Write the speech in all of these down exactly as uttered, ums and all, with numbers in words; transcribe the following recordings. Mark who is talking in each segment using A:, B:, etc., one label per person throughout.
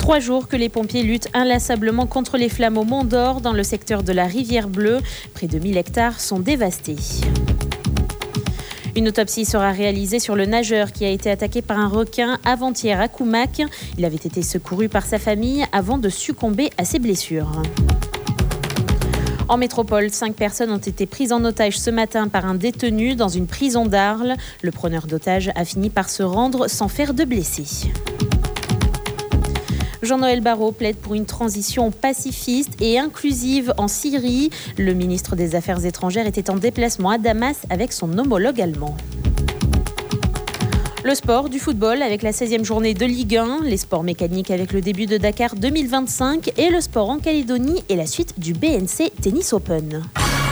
A: Trois jours que les pompiers luttent inlassablement contre les flammes au Mont d'Or dans le secteur de la Rivière Bleue. Près de mille hectares sont dévastés. Une autopsie sera réalisée sur le nageur qui a été attaqué par un requin avant-hier à Koumak. Il avait été secouru par sa famille avant de succomber à ses blessures. En métropole, cinq personnes ont été prises en otage ce matin par un détenu dans une prison d'Arles. Le preneur d'otages a fini par se rendre sans faire de blessés. Jean-Noël Barrot plaide pour une transition pacifiste et inclusive en Syrie. Le ministre des Affaires étrangères était en déplacement à Damas avec son homologue allemand. Le sport, du football avec la seizième journée de Ligue un, les sports mécaniques avec le début de Dakar deux mille vingt-cinq et le sport en Calédonie et la suite du B N C Tennis Open.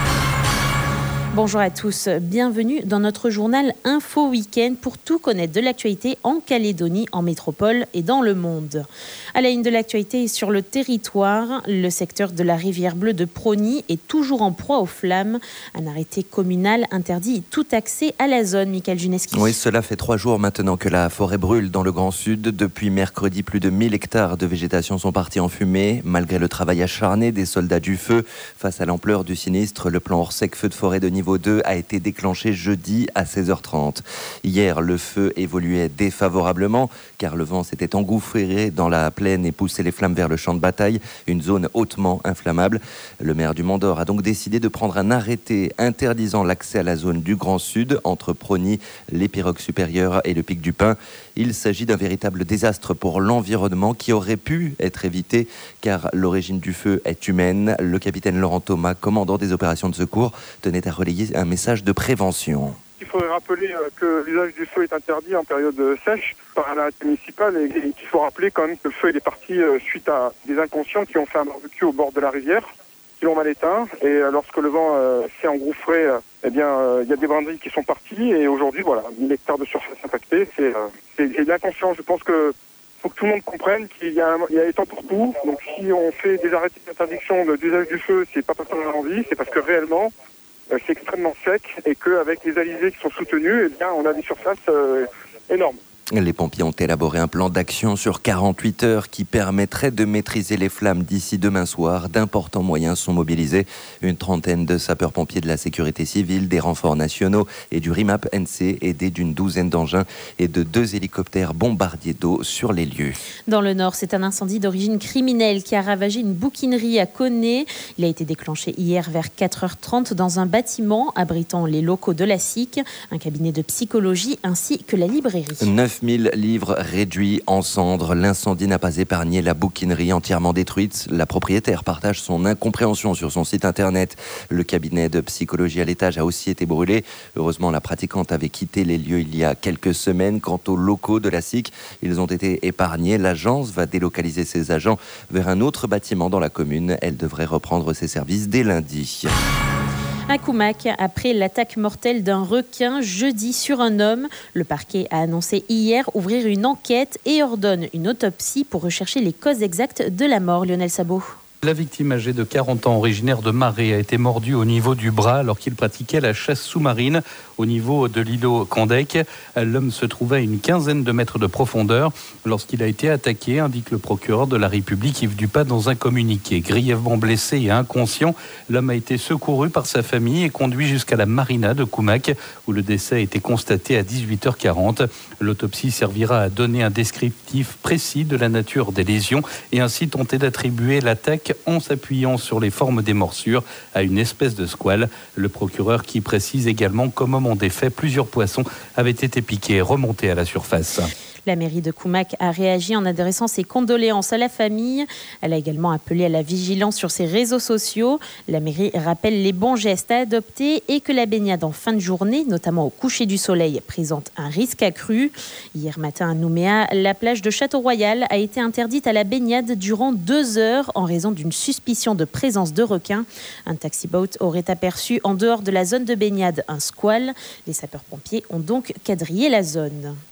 A: Bonjour à tous, bienvenue dans notre journal Info Week-end pour tout connaître de l'actualité en Calédonie, en métropole et dans le monde. À la une de l'actualité sur le territoire, le secteur de la Rivière Bleue de Prony est toujours en proie aux flammes. Un arrêté communal interdit tout accès à la zone, Michael Juneski.
B: Oui, cela fait trois jours maintenant que la forêt brûle dans le Grand Sud. Depuis mercredi, plus de mille hectares de végétation sont partis en fumée. Malgré le travail acharné des soldats du feu, face à l'ampleur du sinistre, le plan hors sec feu de forêt de niveau deux a été déclenché jeudi à seize heures trente. Hier, le feu évoluait défavorablement car le vent s'était engouffré dans la plaine et poussait les flammes vers le champ de bataille, une zone hautement inflammable. Le maire du Mont d'Or a donc décidé de prendre un arrêté interdisant l'accès à la zone du Grand Sud entre Prony, les Pirogues supérieures et le Pic du Pin. Il s'agit d'un véritable désastre pour l'environnement qui aurait pu être évité car l'origine du feu est humaine. Le capitaine Laurent Thomas, commandant des opérations de secours, tenait à relayer un message de prévention.
C: Il faudrait rappeler que l'usage du feu est interdit en période sèche par un arrêté municipal et qu'il faut rappeler quand même que le feu est parti suite à des inconscients qui ont fait un barbecue au bord de la rivière, qui l'ont mal éteint. Et lorsque le vent s'est engouffré, eh bien, il y a des brindilles qui sont parties et aujourd'hui, voilà, mille hectares de surface impactée. C'est, c'est, c'est de l'inconscient. Je pense que faut que tout le monde comprenne qu'il y a, un, il y a un temps pour tout. Donc si on fait des arrêtés d'interdiction d'usage du feu, c'est pas parce qu'on a envie, c'est parce que réellement, c'est extrêmement sec et qu'avec les alizés qui sont soutenus, eh bien, on a des surfaces euh, énormes.
B: Les pompiers ont élaboré un plan d'action sur quarante-huit heures qui permettrait de maîtriser les flammes d'ici demain soir. D'importants moyens sont mobilisés. Une trentaine de sapeurs-pompiers de la sécurité civile, des renforts nationaux et du RIMAP N C, aidés d'une douzaine d'engins et de deux hélicoptères bombardiers d'eau sur les lieux.
A: Dans le Nord, c'est un incendie d'origine criminelle qui a ravagé une bouquinerie à Coné. Il a été déclenché hier vers quatre heures trente dans un bâtiment abritant les locaux de la S I C, un cabinet de psychologie ainsi que la librairie.
B: neuf mille livres réduits en cendres. L'incendie n'a pas épargné la bouquinerie entièrement détruite. La propriétaire partage son incompréhension sur son site internet. Le cabinet de psychologie à l'étage a aussi été brûlé. Heureusement, la pratiquante avait quitté les lieux il y a quelques semaines. Quant aux locaux de la S I C, ils ont été épargnés. L'agence va délocaliser ses agents vers un autre bâtiment dans la commune. Elle devrait reprendre ses services dès lundi.
A: À Koumak, après l'attaque mortelle d'un requin jeudi sur un homme, le parquet a annoncé hier ouvrir une enquête et ordonne une autopsie pour rechercher les causes exactes de la mort. Lionel Sabot.
D: La victime âgée de quarante ans, originaire de Marais, a été mordue au niveau du bras alors qu'il pratiquait la chasse sous-marine au niveau de l'îlot Candec. L'homme se trouvait à une quinzaine de mètres de profondeur lorsqu'il a été attaqué, indique le procureur de la République Yves Dupas dans un communiqué. Grièvement blessé et inconscient, l'homme a été secouru par sa famille et conduit jusqu'à la marina de Koumak où le décès a été constaté à dix-huit heures quarante. L'autopsie servira à donner un descriptif précis de la nature des lésions et ainsi tenter d'attribuer l'attaque en s'appuyant sur les formes des morsures à une espèce de squale. Le procureur qui précise également qu'au moment des faits, plusieurs poissons avaient été piqués et remontés à la surface.
A: La mairie de Koumak a réagi en adressant ses condoléances à la famille. Elle a également appelé à la vigilance sur ses réseaux sociaux. La mairie rappelle les bons gestes à adopter et que la baignade en fin de journée, notamment au coucher du soleil, présente un risque accru. Hier matin à Nouméa, la plage de Château-Royal a été interdite à la baignade durant deux heures en raison d'une suspicion de présence de requins. Un taxi-boat aurait aperçu en dehors de la zone de baignade un squale. Les sapeurs-pompiers ont donc quadrillé la zone.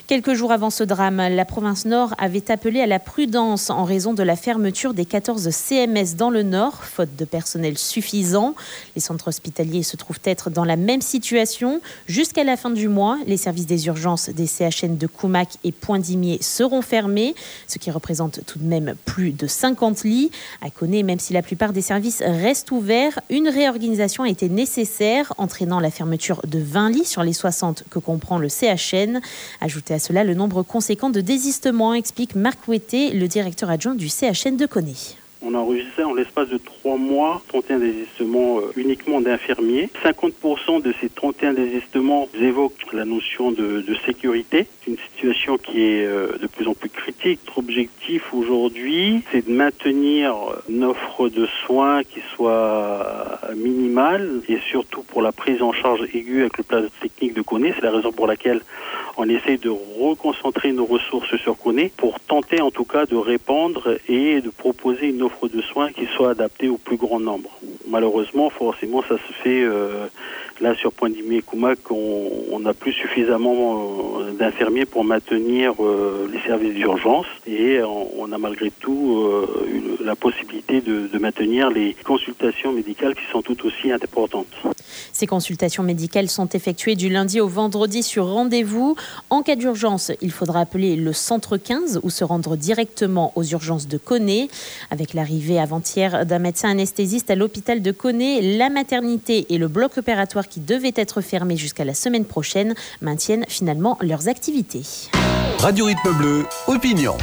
A: Quelques jours avant ce drame, la province Nord avait appelé à la prudence en raison de la fermeture des quatorze C M S dans le Nord, faute de personnel suffisant. Les centres hospitaliers se trouvent être dans la même situation. Jusqu'à la fin du mois, les services des urgences des C H N de Koumac et Point-Dimier seront fermés, ce qui représente tout de même plus de cinquante lits. À Koné, même si la plupart des services restent ouverts, une réorganisation a été nécessaire, entraînant la fermeture de vingt lits sur les soixante que comprend le C H N. Ajoutez à cela le nombre conséquent de désistements, explique Marc Ouetté, le directeur adjoint du C H N de Koné.
E: On a enregistré en l'espace de trois mois trente et un désistements euh, uniquement d'infirmiers. cinquante pour cent de ces trente et un désistements évoquent la notion de, de sécurité. C'est une situation qui est euh, de plus en plus critique. Notre objectif aujourd'hui, c'est de maintenir une offre de soins qui soit minimale et surtout pour la prise en charge aiguë avec le plateau technique de Koné. C'est la raison pour laquelle on essaye de reconcentrer nos ressources sur Koné pour tenter en tout cas de répandre et de proposer une offre de soins qui soit adaptée au plus grand nombre. Malheureusement, forcément, ça se fait euh, là sur Point-Dimier et Koumac, on n'a plus suffisamment euh, d'infirmiers pour maintenir euh, les services d'urgence et on, on a malgré tout euh, une, la possibilité de, de maintenir les consultations médicales qui sont tout aussi importantes.
A: Ces consultations médicales sont effectuées du lundi au vendredi sur rendez-vous. En cas d'urgence, il faudra appeler le centre quinze ou se rendre directement aux urgences de Koné. Avec l'arrivée avant-hier d'un médecin anesthésiste à l'hôpital de Koné, la maternité et le bloc opératoire qui devaient être fermés jusqu'à la semaine prochaine maintiennent finalement leurs activités.
F: Radio Rythme Bleu, opinion.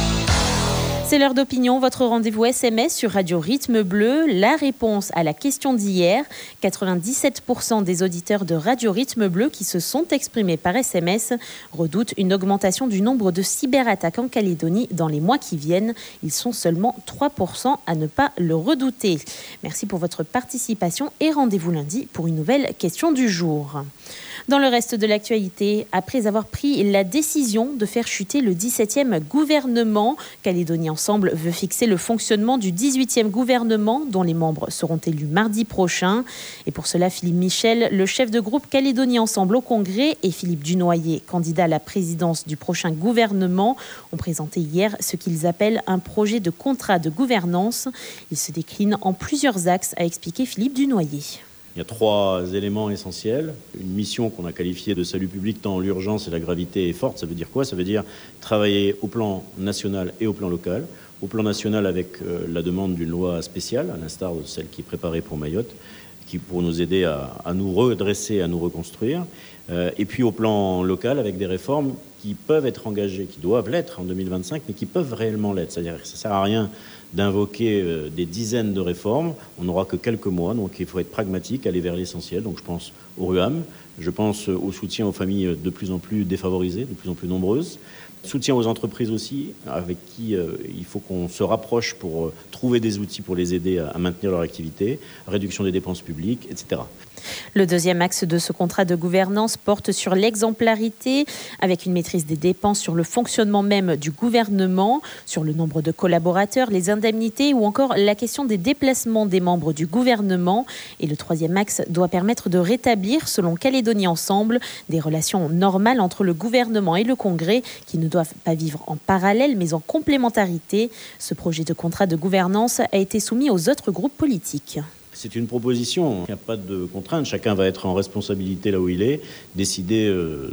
A: C'est l'heure d'opinion, votre rendez-vous S M S sur Radio Rythme Bleu. La réponse à la question d'hier, quatre-vingt-dix-sept pour cent des auditeurs de Radio Rythme Bleu qui se sont exprimés par S M S redoutent une augmentation du nombre de cyberattaques en Calédonie dans les mois qui viennent. Ils sont seulement trois pour cent à ne pas le redouter. Merci pour votre participation et rendez-vous lundi pour une nouvelle question du jour. Dans le reste de l'actualité, après avoir pris la décision de faire chuter le dix-septième gouvernement, Calédonie Ensemble veut fixer le fonctionnement du dix-huitième gouvernement dont les membres seront élus mardi prochain. Et pour cela, Philippe Michel, le chef de groupe Calédonie Ensemble au Congrès, et Philippe Dunoyer, candidat à la présidence du prochain gouvernement, ont présenté hier ce qu'ils appellent un projet de contrat de gouvernance. Il se décline en plusieurs axes, a expliqué Philippe Dunoyer.
G: Il y a trois éléments essentiels. Une mission qu'on a qualifiée de salut public tant l'urgence et la gravité est forte. Ça veut dire quoi ? Ça veut dire travailler au plan national et au plan local. Au plan national avec euh, la demande d'une loi spéciale, à l'instar de celle qui est préparée pour Mayotte, qui pour nous aider à, à nous redresser, à nous reconstruire. Euh, et puis au plan local avec des réformes qui peuvent être engagées, qui doivent l'être en deux mille vingt-cinq, mais qui peuvent réellement l'être. C'est-à-dire que ça ne sert à rien d'invoquer euh, des dizaines de réformes. On n'aura que quelques mois, donc il faut être pragmatique, aller vers l'essentiel. Donc je pense au R U A M, je pense au soutien aux familles de plus en plus défavorisées, de plus en plus nombreuses. Soutien aux entreprises aussi, avec qui euh, il faut qu'on se rapproche pour euh, trouver des outils pour les aider à, à maintenir leur activité, réduction des dépenses publiques, et cetera.
A: Le deuxième axe de ce contrat de gouvernance porte sur l'exemplarité, avec une maîtrise des dépenses sur le fonctionnement même du gouvernement, sur le nombre de collaborateurs, les indemnités ou encore la question des déplacements des membres du gouvernement. Et le troisième axe doit permettre de rétablir, selon Calédonie Ensemble, des relations normales entre le gouvernement et le Congrès qui ne doivent pas vivre en parallèle mais en complémentarité. Ce projet de contrat de gouvernance a été soumis aux autres groupes politiques.
G: C'est une proposition, il n'y a pas de contrainte, chacun va être en responsabilité là où il est, décider euh,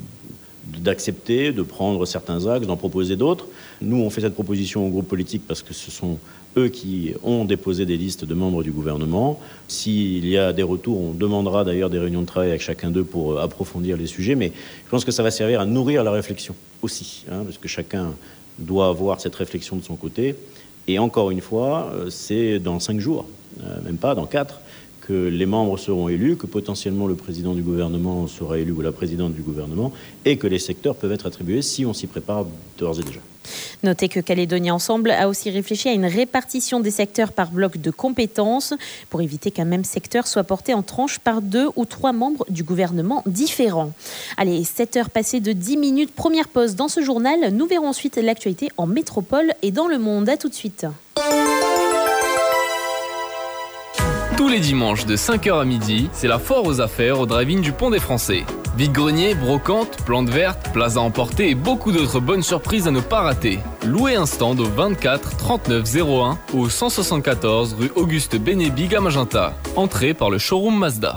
G: d'accepter, de prendre certains axes, d'en proposer d'autres. Nous, on fait cette proposition aux groupes politiques parce que ce sont eux qui ont déposé des listes de membres du gouvernement. S'il y a des retours, on demandera d'ailleurs des réunions de travail avec chacun d'eux pour approfondir les sujets, mais je pense que ça va servir à nourrir la réflexion aussi, hein, parce que chacun doit avoir cette réflexion de son côté. Et encore une fois, c'est dans cinq jours, euh, même pas, dans quatre, que les membres seront élus, que potentiellement le président du gouvernement sera élu ou la présidente du gouvernement, et que les secteurs peuvent être attribués si on s'y prépare d'ores et déjà.
A: Notez que Calédonie Ensemble a aussi réfléchi à une répartition des secteurs par bloc de compétences pour éviter qu'un même secteur soit porté en tranche par deux ou trois membres du gouvernement différents. Allez, sept heures passées de dix minutes, première pause dans ce journal. Nous verrons ensuite l'actualité en métropole et dans le monde. À tout de suite.
H: Tous les dimanches de cinq heures à midi, c'est la foire aux affaires au drive-in du Pont des Français. Vide-grenier, brocante, plantes vertes, places à emporter et beaucoup d'autres bonnes surprises à ne pas rater. Louez un stand au vingt-quatre trente-neuf zéro un ou au cent soixante-quatorze rue Auguste Bénébig à Magenta. Entrée par le showroom Mazda.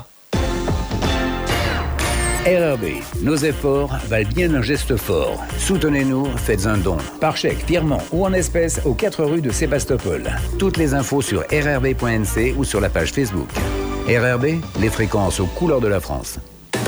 I: R R B, nos efforts valent bien un geste fort. Soutenez-nous, faites un don. Par chèque, virement ou en espèces aux quatre rues de Sébastopol. Toutes les infos sur r r b point n c ou sur la page Facebook. R R B, les fréquences aux couleurs de la France.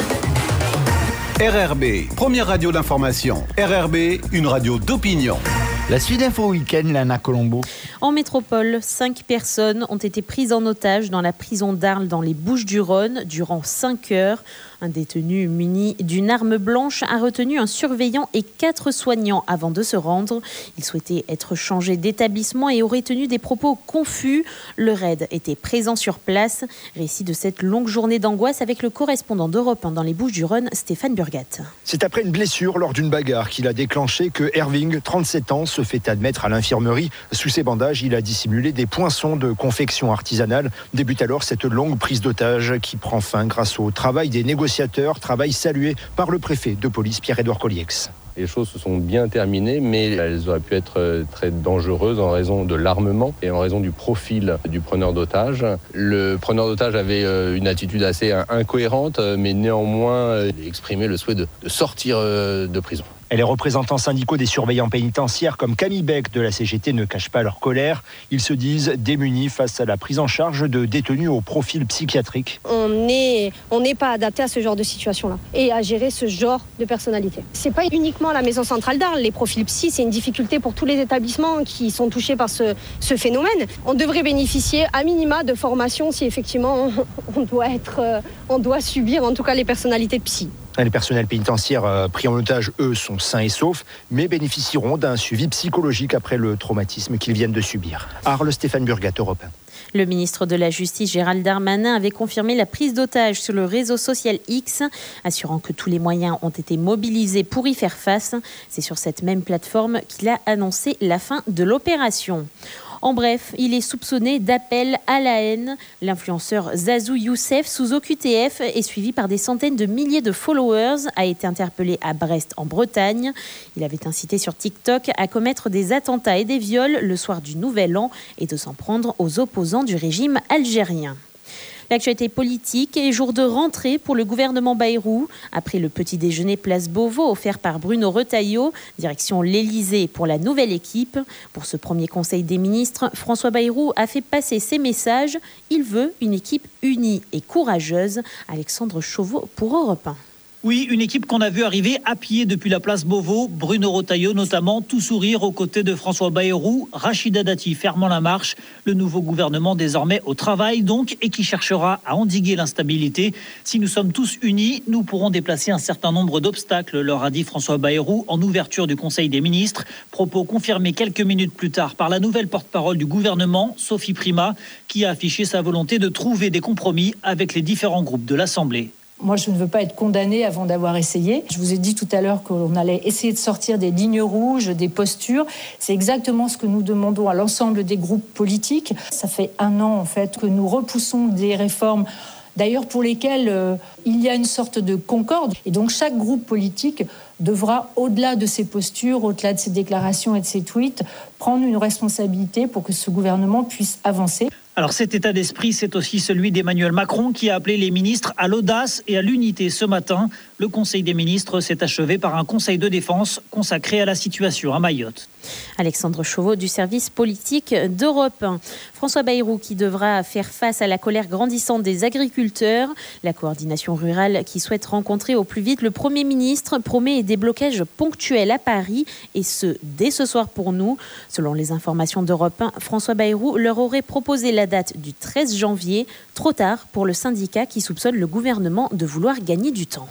F: R R B, première radio d'information. R R B, une radio d'opinion.
J: La suite d'info week-end, Lana Colombo.
A: En métropole, cinq personnes ont été prises en otage dans la prison d'Arles dans les Bouches-du-Rhône durant cinq heures. Un détenu muni d'une arme blanche a retenu un surveillant et quatre soignants avant de se rendre. Il souhaitait être changé d'établissement et aurait tenu des propos confus. Le raid était présent sur place. Récit de cette longue journée d'angoisse avec le correspondant d'Europe un dans les Bouches-du-Rhône, Stéphane Burgat.
K: C'est après une blessure lors d'une bagarre qu'il a déclenché que Erving, trente-sept ans, se fait admettre à l'infirmerie. Sous ses bandages, il a dissimulé des poinçons de confection artisanale. Débute alors cette longue prise d'otage qui prend fin grâce au travail des négociateurs. Travail salué par le préfet de police Pierre-Édouard Colliex.
L: Les choses se sont bien terminées, mais elles auraient pu être très dangereuses en raison de l'armement et en raison du profil du preneur d'otage. Le preneur d'otage avait une attitude assez incohérente, mais néanmoins exprimé le souhait de sortir de prison.
K: Et les représentants syndicaux des surveillants pénitentiaires comme Camille Beck de la C G T ne cachent pas leur colère. Ils se disent démunis face à la prise en charge de détenus au profil psychiatrique.
M: On n'est on n'est pas adapté à ce genre de situation-là et à gérer ce genre de personnalité. C'est pas uniquement la maison centrale d'Arles. Les profils psy, c'est une difficulté pour tous les établissements qui sont touchés par ce, ce phénomène. On devrait bénéficier à minima de formation si effectivement on, on doit être, on doit subir en tout cas les personnalités psy.
K: Les personnels pénitentiaires euh, pris en otage, eux, sont sains et saufs, mais bénéficieront d'un suivi psychologique après le traumatisme qu'ils viennent de subir. Arles, Stéphane Burgat, Europe un.
A: Le ministre de la Justice, Gérald Darmanin, avait confirmé la prise d'otages sur le réseau social X, assurant que tous les moyens ont été mobilisés pour y faire face. C'est sur cette même plateforme qu'il a annoncé la fin de l'opération. En bref, il est soupçonné d'appel à la haine. L'influenceur Zazou Youssef, sous O Q T F, est suivi par des centaines de milliers de followers, a été interpellé à Brest, en Bretagne. Il avait incité sur TikTok à commettre des attentats et des viols le soir du Nouvel An et de s'en prendre aux opposants du régime algérien. L'actualité politique est jour de rentrée pour le gouvernement Bayrou. Après le petit déjeuner place Beauvau offert par Bruno Retailleau, direction l'Élysée pour la nouvelle équipe. Pour ce premier conseil des ministres, François Bayrou a fait passer ses messages. Il veut une équipe unie et courageuse. Alexandre Chauveau pour Europe un.
N: Oui, une équipe qu'on a vu arriver à pied depuis la place Beauvau, Bruno Retailleau notamment, tout sourire aux côtés de François Bayrou, Rachida Dati fermant la marche, le nouveau gouvernement désormais au travail donc et qui cherchera à endiguer l'instabilité. Si nous sommes tous unis, nous pourrons déplacer un certain nombre d'obstacles, leur a dit François Bayrou en ouverture du Conseil des ministres, propos confirmés quelques minutes plus tard par la nouvelle porte-parole du gouvernement, Sophie Primas, qui a affiché sa volonté de trouver des compromis avec les différents groupes de l'Assemblée.
O: Moi, je ne veux pas être condamnée avant d'avoir essayé. Je vous ai dit tout à l'heure qu'on allait essayer de sortir des lignes rouges, des postures. C'est exactement ce que nous demandons à l'ensemble des groupes politiques. Ça fait un an, en fait, que nous repoussons des réformes, d'ailleurs pour lesquelles euh, il y a une sorte de concorde. Et donc, chaque groupe politique devra, au-delà de ses postures, au-delà de ses déclarations et de ses tweets, prendre une responsabilité pour que ce gouvernement puisse avancer.
N: Alors cet état d'esprit, c'est aussi celui d'Emmanuel Macron qui a appelé les ministres à l'audace et à l'unité ce matin. Le Conseil des ministres s'est achevé par un conseil de défense consacré à la situation à Mayotte.
A: Alexandre Chauveau du service politique d'Europe un. François Bayrou qui devra faire face à la colère grandissante des agriculteurs. La coordination rurale qui souhaite rencontrer au plus vite le Premier ministre promet des blocages ponctuels à Paris et ce, dès ce soir pour nous. Selon les informations d'Europe un, François Bayrou leur aurait proposé la date du treize janvier, trop tard pour le syndicat qui soupçonne le gouvernement de vouloir gagner du temps.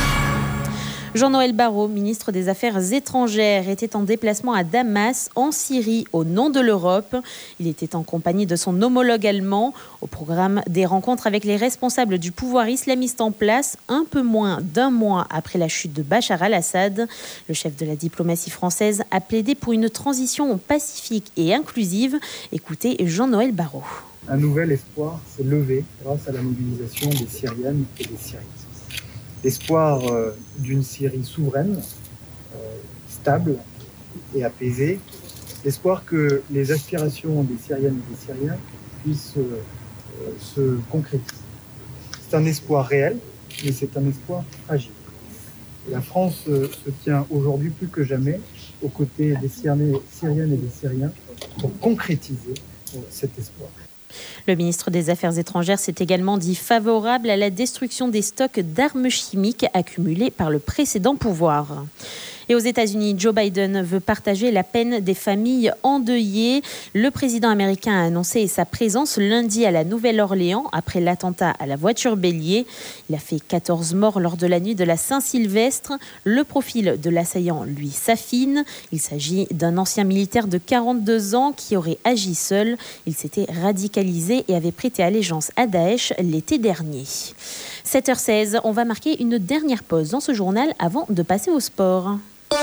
A: Jean-Noël Barrot, ministre des Affaires étrangères, était en déplacement à Damas, en Syrie, au nom de l'Europe. Il était en compagnie de son homologue allemand. Au programme des rencontres avec les responsables du pouvoir islamiste en place, un peu moins d'un mois après la chute de Bachar al-Assad. Le chef de la diplomatie française a plaidé pour une transition pacifique et inclusive. Écoutez Jean-Noël Barrot.
P: un nouvel espoir s'est levé grâce à la mobilisation des Syriennes et des Syriens. L'espoir euh, d'une Syrie souveraine, euh, stable et apaisée, l'espoir que les aspirations des Syriennes et des Syriens puissent euh, se concrétiser. C'est un espoir réel, mais c'est un espoir fragile. Et la France euh, se tient aujourd'hui plus que jamais aux côtés des Syriennes et des Syriens pour concrétiser euh, cet espoir.
A: Le ministre des Affaires étrangères s'est également dit favorable à la destruction des stocks d'armes chimiques accumulés par le précédent pouvoir. Et aux États-Unis, Joe Biden veut partager la peine des familles endeuillées. Le président américain a annoncé sa présence lundi à la Nouvelle-Orléans après l'attentat à la voiture bélier. Il a fait quatorze morts lors de la nuit de la Saint-Sylvestre. Le profil de l'assaillant, lui, s'affine. Il s'agit d'un ancien militaire de quarante-deux ans qui aurait agi seul. Il s'était radicalisé et avait prêté allégeance à Daesh l'été dernier. sept heures seize, on va marquer une dernière pause dans ce journal avant de passer au sport.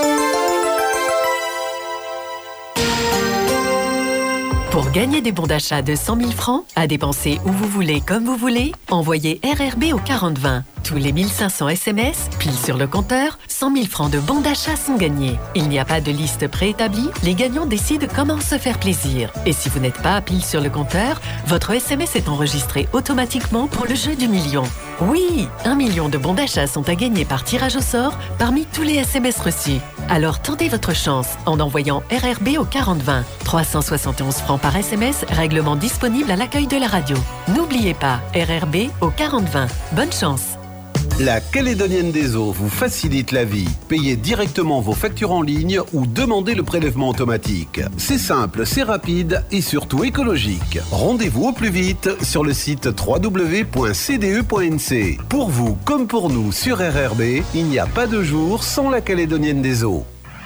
Q: Pour gagner des bons d'achat de cent mille francs, à dépenser où vous voulez, comme vous voulez, envoyez R R B au quarante vingt. Tous les mille cinq cents S M S, pile sur le compteur, cent mille francs de bons d'achat sont gagnés. Il n'y a pas de liste préétablie, les gagnants décident comment se faire plaisir. Et si vous n'êtes pas à pile sur le compteur, votre S M S est enregistré automatiquement pour le jeu du million. Oui, un million de bons d'achat sont à gagner par tirage au sort parmi tous les S M S reçus. Alors tentez votre chance en envoyant R R B au quarante vingt. trois cent soixante et onze francs par S M S, règlement disponible à l'accueil de la radio. N'oubliez pas, R R B au quarante vingt. Bonne chance.
F: La Calédonienne des Eaux vous facilite la vie. Payez directement vos factures en ligne ou demandez le prélèvement automatique. C'est simple, c'est rapide et surtout écologique. Rendez-vous au plus vite sur le site w w w point c d e point n c. Pour vous comme pour nous sur R R B, il n'y a pas de jour sans la Calédonienne des Eaux.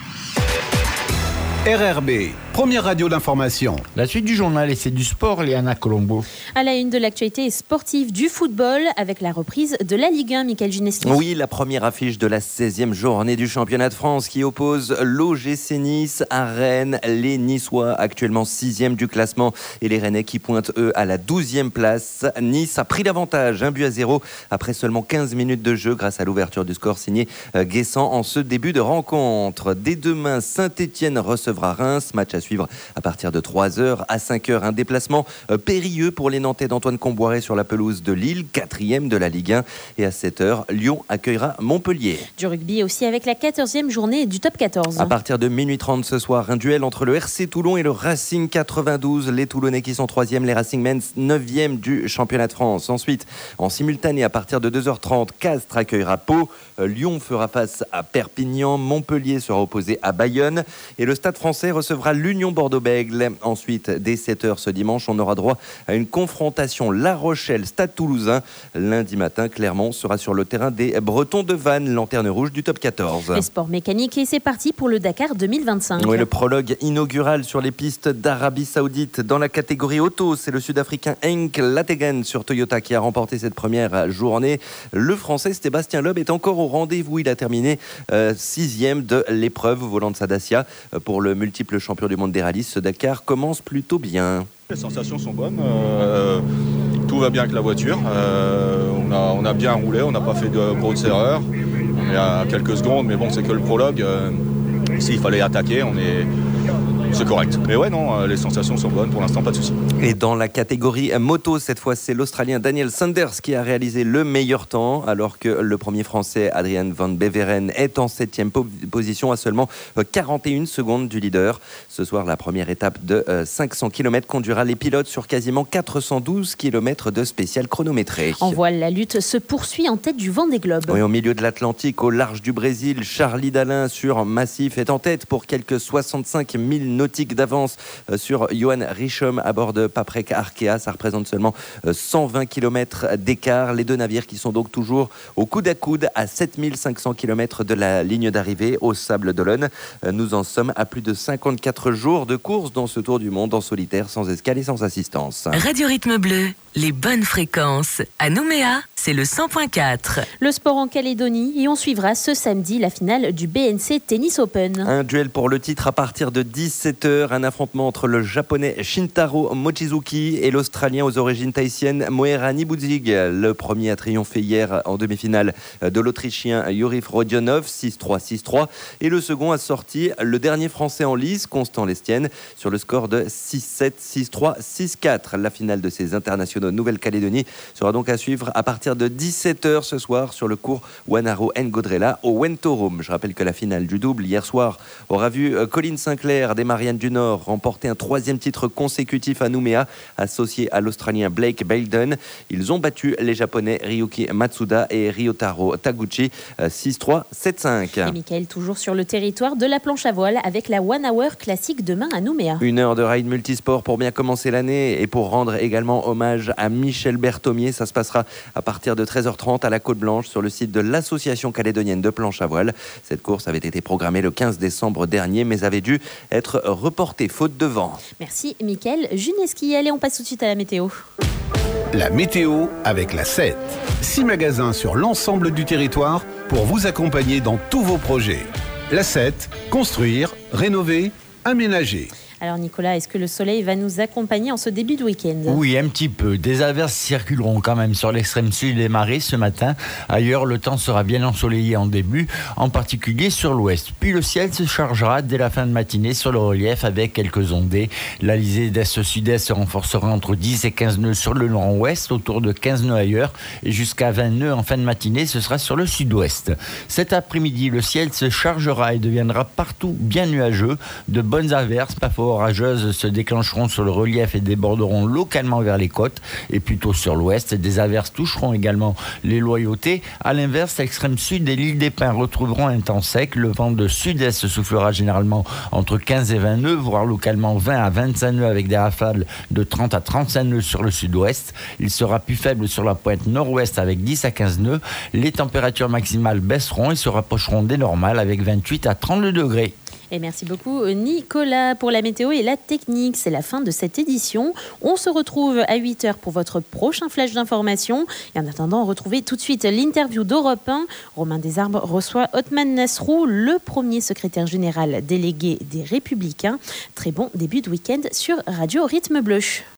F: R R B, première radio d'information.
J: La suite du journal et c'est du sport, Léana Colombo.
A: À la une de l'actualité sportive du football avec la reprise de la Ligue un, Michael Gineschi.
B: Oui, la première affiche de la seizième journée du championnat de France qui oppose l'O G C Nice à Rennes. Les Niçois actuellement sixième du classement et les Rennais qui pointent eux à la douzième place. Nice a pris l'avantage, un but à zéro après seulement quinze minutes de jeu grâce à l'ouverture du score signé Guessant en ce début de rencontre. Dès demain, Saint-Étienne recevra Reims, match à suivre à partir de trois heures. À cinq heures, un déplacement périlleux pour les Nantais d'Antoine Comboiré sur la pelouse de Lille, quatrième de la Ligue un. Et à sept heures, Lyon accueillera Montpellier.
A: Du rugby aussi avec la quatorzième journée du top quatorze.
B: À partir de minuit trente ce soir, un duel entre le R C Toulon et le Racing quatre-vingt-douze. Les Toulonnais qui sont troisième, les Racingmen neuvième du championnat de France. Ensuite, en simultané, à partir de deux heures trente, Castres accueillera Pau. Lyon fera face à Perpignan. Montpellier sera opposé à Bayonne. Et le Stade français recevra l'Union Bordeaux-Bègles. Ensuite, dès sept heures ce dimanche, on aura droit à une confrontation La Rochelle-Stade Toulousain. Lundi matin, Clermont sera sur le terrain des Bretons de Vannes, lanterne rouge du top quatorze.
A: Les sports mécaniques et c'est parti pour le Dakar deux mille vingt-cinq.
B: Oui, le prologue inaugural sur les pistes d'Arabie Saoudite dans la catégorie auto. C'est le Sud-Africain Henk Lategen sur Toyota qui a remporté cette première journée. Le Français Sébastien Loeb est encore au rendez-vous. Il a terminé euh, sixième de l'épreuve au volant de sa Dacia. Pour le multiple champion du monde des rallyes, ce Dakar commence plutôt bien.
R: Les sensations sont bonnes. Euh, tout va bien avec la voiture. Euh, on, a, on a bien roulé, on n'a pas fait de grosses erreurs. On est à quelques secondes, mais bon, c'est que le prologue. Euh, s'il fallait attaquer, on est... c'est correct. Mais ouais, non, les sensations sont bonnes. Pour l'instant, pas de souci.
B: Et dans la catégorie moto, cette fois, c'est l'Australien Daniel Sanders qui a réalisé le meilleur temps, alors que le premier Français, Adrian Van Beveren, est en septième position à seulement quarante et une secondes du leader. Ce soir, la première étape de cinq cents kilomètres conduira les pilotes sur quasiment quatre cent douze kilomètres de spécial chronométré.
A: En voile, la lutte se poursuit en tête du Vendée Globe.
B: Oui, au milieu de l'Atlantique, au large du Brésil, Charlie Dalin sur Massif est en tête pour quelques soixante-cinq mille nautiques d'avance sur Johan Richomme à bord de Paprec Arkea. Ça représente seulement cent vingt kilomètres d'écart. Les deux navires qui sont donc toujours au coude à coude à sept mille cinq cents kilomètres de la ligne d'arrivée au Sable d'Olonne. Nous en sommes à plus de cinquante-quatre jours de course dans ce tour du monde en solitaire, sans escale et sans assistance.
Q: Radio Rythme Bleu, les bonnes fréquences à Nouméa c'est le cent point quatre.
A: Le sport en Calédonie et on suivra ce samedi la finale du B N C Tennis Open.
B: Un duel pour le titre à partir de dix-sept heures, un affrontement entre le japonais Shintaro Mochizuki et l'australien aux origines tahitiennes Moera Nibudzig. Le premier a triomphé hier en demi-finale de l'autrichien Yuri Rodionov six trois six trois et le second a sorti le dernier français en lice, Constant Lestienne, sur le score de six sept, six trois, six quatre. La finale de ces internationaux Nouvelle-Calédonie sera donc à suivre à partir de dix-sept heures ce soir sur le cours Wanaro Ngodrella au Wentorum. Je rappelle que la finale du double hier soir aura vu Colin Sinclair des Mariannes du Nord remporter un troisième titre consécutif à Nouméa, associé à l'Australien Blake Belden. Ils ont battu les Japonais Ryuki Matsuda et Ryotaro Taguchi six trois, sept cinq.
A: Et Mickaël, toujours sur le territoire de la planche à voile avec la One Hour classique demain à Nouméa.
B: Une heure de ride multisport pour bien commencer l'année et pour rendre également hommage à Michel Berthomier. Ça se passera à partir de treize heures trente à la Côte-Blanche sur le site de l'Association calédonienne de planche à voile. Cette course avait été programmée le quinze décembre dernier mais avait dû être reportée faute de vent.
A: Merci Mickaël Juneski. Allez, on passe tout de suite à la météo.
F: La météo avec la sept. Six magasins sur l'ensemble du territoire pour vous accompagner dans tous vos projets. La sept, construire, rénover, aménager.
A: Alors Nicolas, est-ce que le soleil va nous accompagner en ce début de week-end ?
J: Oui, un petit peu. Des averses circuleront quand même sur l'extrême sud des Marais ce matin. Ailleurs, le temps sera bien ensoleillé en début, en particulier sur l'ouest. Puis le ciel se chargera dès la fin de matinée sur le relief avec quelques ondées. L'alizé d'est-sud-est se renforcera entre dix et quinze nœuds sur le nord-ouest, autour de quinze nœuds ailleurs, et jusqu'à vingt nœuds en fin de matinée, ce sera sur le sud-ouest. Cet après-midi, le ciel se chargera et deviendra partout bien nuageux. De bonnes averses, pas fort orageuses, se déclencheront sur le relief et déborderont localement vers les côtes et plutôt sur l'ouest. Des averses toucheront également les loyautés. À l'inverse, l'extrême sud et l'île des Pins retrouveront un temps sec. Le vent de sud-est soufflera généralement entre quinze et vingt nœuds, voire localement vingt à vingt-cinq nœuds avec des rafales de trente à trente-cinq nœuds sur le sud-ouest. Il sera plus faible sur la pointe nord-ouest avec dix à quinze nœuds. Les températures maximales baisseront et se rapprocheront des normales avec vingt-huit à trente-deux degrés.
A: Et merci beaucoup Nicolas pour la météo et la technique. C'est la fin de cette édition. On se retrouve à huit heures pour votre prochain flash d'information. Et en attendant, retrouvez tout de suite l'interview d'Europe un. Romain Desarbres reçoit Othman Nasrou, le premier secrétaire général délégué des Républicains. Très bon début de week-end sur Radio Rythme Bleu.